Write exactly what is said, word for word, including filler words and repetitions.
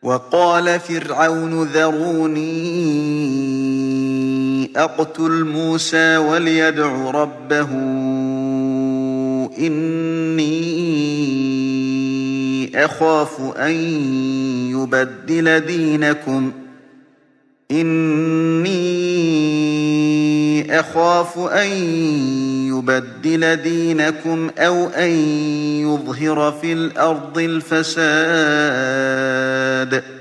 وقال فرعون ذروني أقتل موسى وليدع ربه إني أخاف أن يبدل دينكم إني أخاف أن يبدل دينكم أو أن يظهر في الأرض الفساد